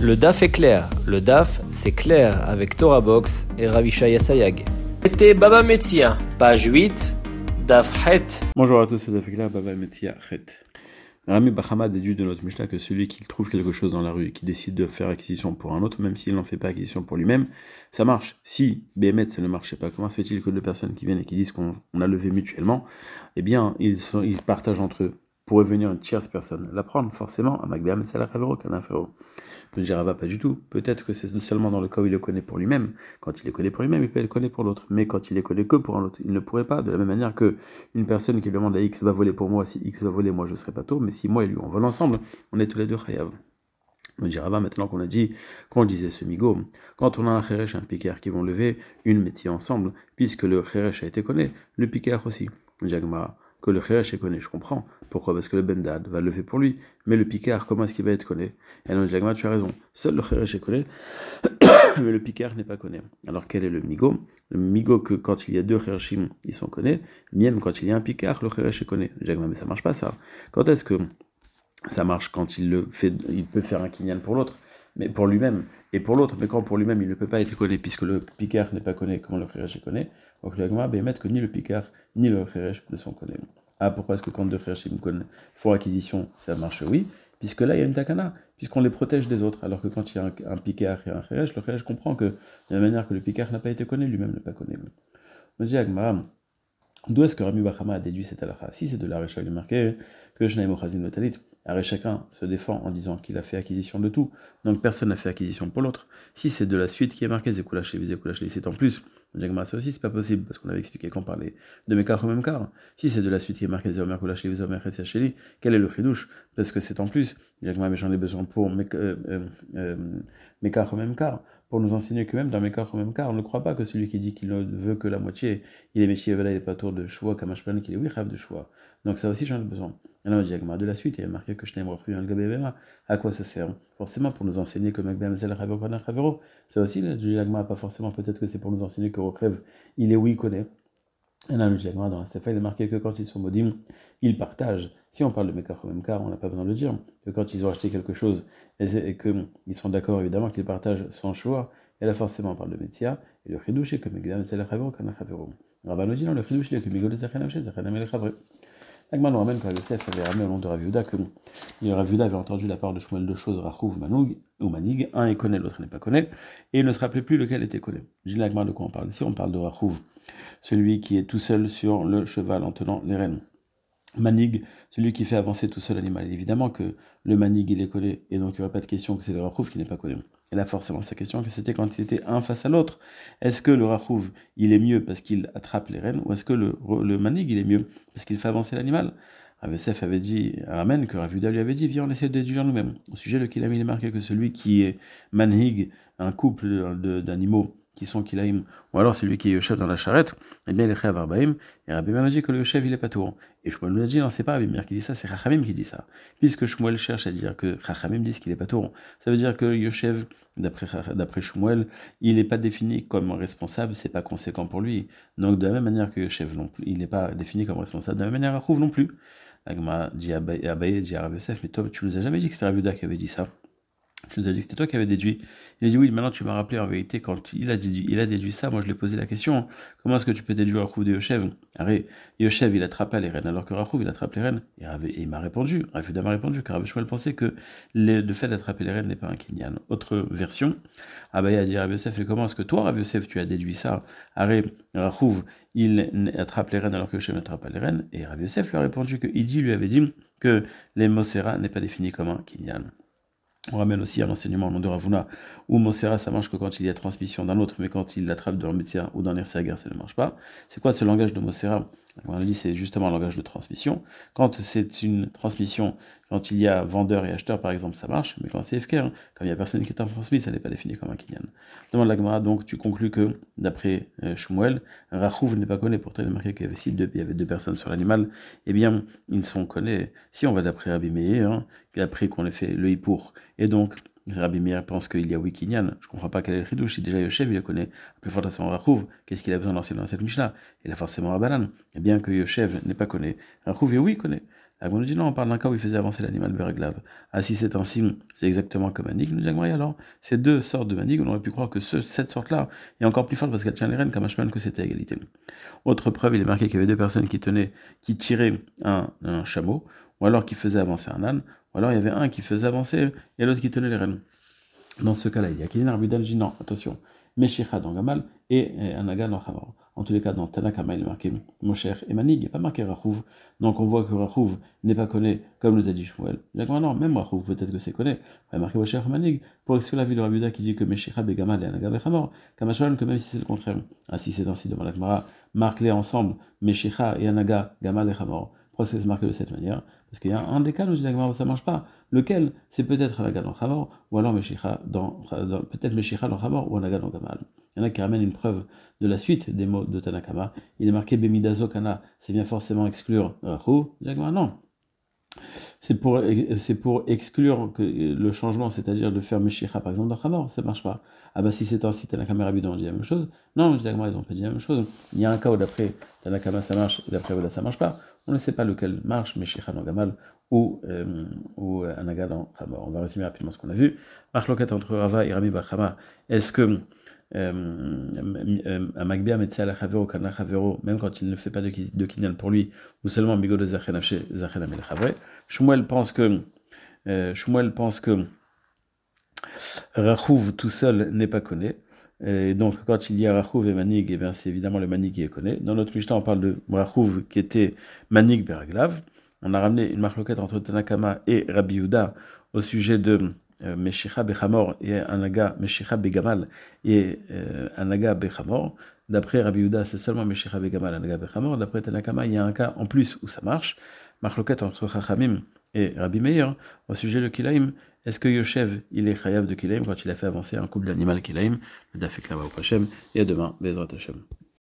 Le DAF est clair. Le DAF, c'est clair avec Torah Box et Ravishaya Sayag. C'était Baba Metzia, page 8, DAF Het. Bonjour à tous, c'est DAF Ekler, Baba Metzia Het. Rami Bachama déduit de notre Mishnah que celui qui trouve quelque chose dans la rue et qui décide de faire acquisition pour un autre, même s'il n'en fait pas acquisition pour lui-même, ça marche. Si Béhémet ça ne marchait pas, comment se fait-il que deux personnes qui viennent et qui disent qu'on a levé mutuellement, eh bien ils partagent entre eux. Pourrait venir une tierce personne la prendre, forcément, à Makbéhem, c'est la Chavero, qu'un inféro. Le Jirava, pas du tout. Peut-être que c'est seulement dans le cas où il le connaît pour lui-même. Quand il les connaît pour lui-même, il peut le connaître pour l'autre. Mais quand il les connaît que pour un autre, il ne pourrait pas. De la même manière que une personne qui demande à X va voler pour moi, si X va voler, moi je serai pas tôt. Mais si moi et lui on vole ensemble, on est tous les deux chayav. Le Jirava, maintenant qu'on a dit, qu'on disait ce migo, quand on a un cheresh et un piquer qui vont lever une métier ensemble, puisque le cheresh a été connu, le piquer aussi. Jagma, que le cheresh est connu, je comprends. Pourquoi? Parce que le bendad va lever pour lui. Mais le picard, comment est-ce qu'il va être connu? Et non, Jagma, tu as raison. Seul le cheresh est connu, mais le picard n'est pas connu. Alors quel est le migo? Le migo que quand il y a deux chereshim, ils sont connus, même quand il y a un picard, le cheresh est connu. Jagma, mais ça marche pas ça. Quand est-ce que ça marche? Quand il le fait, il peut faire un kinyan pour l'autre, mais pour lui-même et pour l'autre, mais quand pour lui-même il ne peut pas être connu puisque le picard n'est pas connu, comment le cheresh est connu. Donc le Gemara bémet que ni le picard ni le cheresh ne sont connus. Ah, pourquoi est-ce que quand deux chereshim font acquisition, ça marche? Oui, puisque là il y a une takana, puisqu'on les protège des autres, alors que quand il y a un picard et un cheresh, le cheresh comprend que de la manière que le picard n'a pas été connu, lui-même n'est pas connu. On dit à Gemara, d'où est-ce que Rami Bachama a déduit cette halakha? Si c'est de la Récha, il est marqué que Shnaim Ochazin Notalit. Arrêt chacun se défend en disant qu'il a fait acquisition de tout, donc personne n'a fait acquisition pour l'autre. Si c'est de la suite qui est marquée Zekulash Levi, c'est en plus, ça aussi c'est pas possible, parce qu'on avait expliqué qu'on parlait de Mekar au même car. Si c'est de la suite qui est marquée Zeomer Kulash Levi, quel est le chidouche? Parce que c'est en plus, mais j'en ai besoin pour Mekar au même car, pour nous enseigner que même dans Mekar au même car, on ne croit pas que celui qui dit qu'il ne veut que la moitié, il est Méchier Vela, il n'est pas tour de choix, Kamashpan, qu'il est oui, rêve de choix. Donc ça aussi j'en ai besoin. Alors, de la suite, il y a marqué que je n'aime refus un gabébéma. À quoi ça sert? Forcément pour nous enseigner que Makbéhem c'est le Chavero. Ça aussi, le diagma, pas forcément, peut-être que c'est pour nous enseigner que Rochev, il est oui, il connaît. Et là, le diagma, dans la Sefa, il est marqué que quand ils sont maudim, ils partagent. Si on parle de Mekar ou Memkar, on n'a pas besoin de le dire. Que quand ils ont acheté quelque chose et qu'ils sont d'accord évidemment qu'ils partagent sans choix, et là forcément on parle de Metzia, et le Chidouche est que Makbéhem c'est le Chavero, qu'un Chavero. Rabban nous dit non, le Chidouche est que Migol Zachanam Chez Zachanam el Chavre. Agma nous ramène quand Yosef avait ramené au nom de Rav Yehuda que Rav Yehuda avait entendu de la part de Shmuel deux choses, Rachouv, Manoug ou Manig, un est connu, l'autre n'est pas connu, et il ne se rappelait plus lequel était connu. J'ai l'Agma de quoi on parle ici? On parle de Rachouv, celui qui est tout seul sur le cheval en tenant les rênes. Manig, celui qui fait avancer tout seul l'animal. Évidemment que le manig il est collé, et donc il n'y aurait pas de question que c'est le rachouv qui n'est pas collé. Et là forcément sa question que c'était quand il était un face à l'autre. Est-ce que le rachouv il est mieux parce qu'il attrape les rênes, ou est-ce que le manig il est mieux parce qu'il fait avancer l'animal? Rav Yosef avait dit à Amen que Rav Yehuda lui avait dit viens on essaie de déduire nous-mêmes. Au sujet de Kilam il est marqué que celui qui est manig, un couple d'animaux qui sont kilaïm, ou alors celui qui est Yoshev dans la charrette, eh bien il est Chayav Arbaïm, et Rabbi Meir nous dit que le Yoshev il est pas tour. Et Shmuel nous a dit, non, c'est pas Rabbi Meir qui dit ça, c'est Chachamim qui dit ça. Puisque Shmuel cherche à dire que Chachamim disent qu'il est pas tour. Ça veut dire que Yoshev, d'après Shmuel, il n'est pas défini comme responsable, c'est pas conséquent pour lui. Donc de la même manière que Yoshev non plus, il n'est pas défini comme responsable, de la même manière Achouv non plus. Agma dit Abaye, dit à Rav Yosef, mais toi tu nous as jamais dit que c'était Rav Yehuda qui avait dit ça. Tu nous as dit que c'était toi qui avais déduit. Il a dit oui, maintenant tu m'as rappelé en vérité, quand il a déduit ça, moi je lui ai posé la question, comment est-ce que tu peux déduire Rachouv de Yoshev? Arrête, Yoshev il attrape pas les rênes, alors que Rachouv il attrape les rênes. Et il m'a répondu, Rav Yehuda m'a répondu, car Rav Shmuel pensait que le fait d'attraper les rênes n'est pas un kinyan. Autre version, Abaye a dit à Rav Yosef, et comment est-ce que toi, Rav Yosef, tu as déduit ça? Arrête, Rachouv il attrape les rênes alors que Yoshev n'attrape pas les rênes. Et Rav Yosef lui a répondu que Idi lui avait dit que les Mosera n'est pas défini comme un kinyan. On ramène aussi à l'enseignement au nom de Ravuna, où Mosera ça marche que quand il y a transmission d'un autre, mais quand il l'attrape dans le métier ou dans l'Ersagar, ça ne marche pas. C'est quoi ce langage de Mosera? On a dit c'est justement un langage de transmission. Quand c'est une transmission, quand il y a vendeur et acheteur par exemple, ça marche, mais quand c'est FK, comme il n'y a personne qui est transmis, ça n'est pas défini comme un kinyan. Demande la Gemara, donc tu conclus que, d'après Shmuel, Rachouv n'est pas connu, pourtant il est marqué qu'il y avait deux personnes sur l'animal, eh bien, ils sont connus. Si on va d'après Rabbi Meir, après qu'on ait fait le Hippour, et donc, Rabbi Meir pense qu'il y a Wikinyan. Je ne comprends pas quel est le chidouche. Si déjà Yoshev, il le connaît. Plus fort à son Rachouv, qu'est-ce qu'il a besoin d'enseigner dans cette Mishnah? Il a forcément Rabbanan. Et bien que Yoshev n'est pas connu, Rachouv, oui, connaît. On nous dit non, on parle d'un cas où il faisait avancer l'animal berglav. Ah, si c'est ainsi, c'est exactement comme manig. Nous dit alors, ces deux sortes de manig, on aurait pu croire que cette sorte-là est encore plus forte parce qu'elle tient les rênes, comme Ashman, que c'était à égalité. Autre preuve, il est marqué qu'il y avait deux personnes qui tiraient un chameau, ou alors qui faisaient avancer un âne, ou alors il y avait un qui faisait avancer et l'autre qui tenait les rênes. Dans ce cas-là, il y a Kilin Arbidal dit non, attention, Meshicha dans Gamal et Anaga dans Hamor. En tous les cas, dans Tanakama, il est marqué Mosher et Manig, il n'y a pas marqué Rachouv. Donc on voit que Rachouv n'est pas connu, comme nous a dit Shmuel. D'accord, non, même Rachouv, peut-être que c'est connu. Il y a marqué Mosher et Manig, pour exclure la vie de Rabuda qui dit que Meshicha Begamal et Anaga Bechamor, Kamashwan, que même si c'est le contraire. Ah, si c'est ainsi, demande la Gemara, marque-les ensemble, Meshicha et Anaga, Gamal et Hamor. Pourquoi c'est marqué de cette manière? Parce qu'il y a un des cas où la Gemara où ça ne marche pas. Lequel? C'est peut-être Anaga dans Hamor, ou alors Meshicha peut-être Meshicha dans Hamor, ou Anaga dans Gamal. Il y en a qui ramènent une preuve de la suite des mots de Tanakama. Il est marqué Bemidazokana, c'est bien forcément exclure Rachou. Non. C'est pour exclure que le changement, c'est-à-dire de faire Meshicha par exemple dans Hamor, ça ne marche pas. Ah bah si c'est ainsi, Tanakama et Rabbi on dit la même chose. Non, ils n'ont pas dit la même chose. Il y a un cas où d'après Tanakama ça marche, et d'après Oda ça marche pas. On ne sait pas lequel marche, Meshicha dans Gamal ou Anaga dans Hamor. On va résumer rapidement ce qu'on a vu. Marloquette entre Rava et Rami Bachama. Est-ce que Amagbia Metzia la Chavero, Kana Chavero, même quand il ne fait pas de kinyan pour lui, ou seulement Bigo de Zachen Amel Chavre, Shmuel pense que Rachouv tout seul n'est pas connu. Et donc, quand il y a Rachouv et Manig, eh bien, c'est évidemment le Manig qui est connu. Dans notre Mishnah, on parle de Rachouv qui était Manig Beraglav. On a ramené une marloquette entre Tanakama et Rabbi Yehuda au sujet de Meshicha Bechamor et Anaga Meshicha Begamal et Anaga Bechamor. D'après Rabbi Yehuda, c'est seulement Meshicha Begamal, Anaga Bechamor. D'après Tanakama, il y a un cas en plus où ça marche. Marloquette entre Chachamim et Rabbi Meir au sujet de Kilaim. Est-ce que Yoshev, il est chayav de Kilaim quand il a fait avancer un couple d'animal Kilaim? Le Dafek Lava au Hashem, et à demain, Bezrat Hashem.